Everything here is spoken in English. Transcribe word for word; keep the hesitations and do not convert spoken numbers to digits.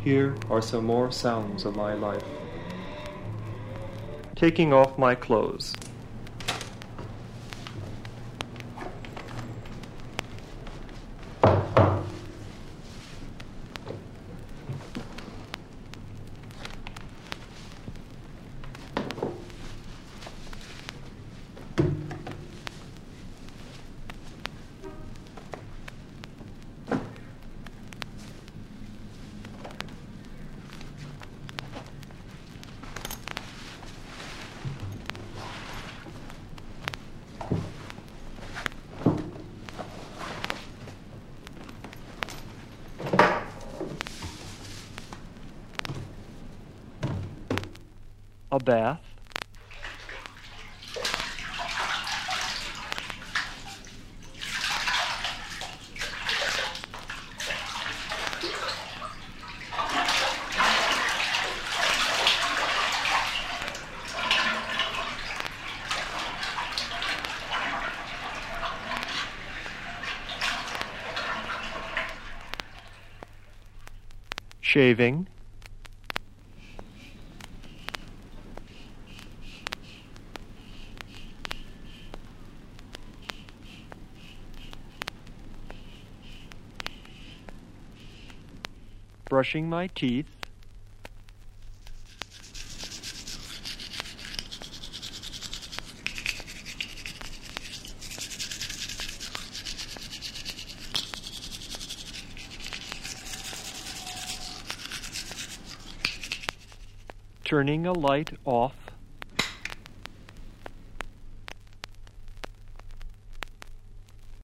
Here are some more sounds of my life. Taking off my clothes. A bath. Shaving. Brushing my teeth. Turning a light off.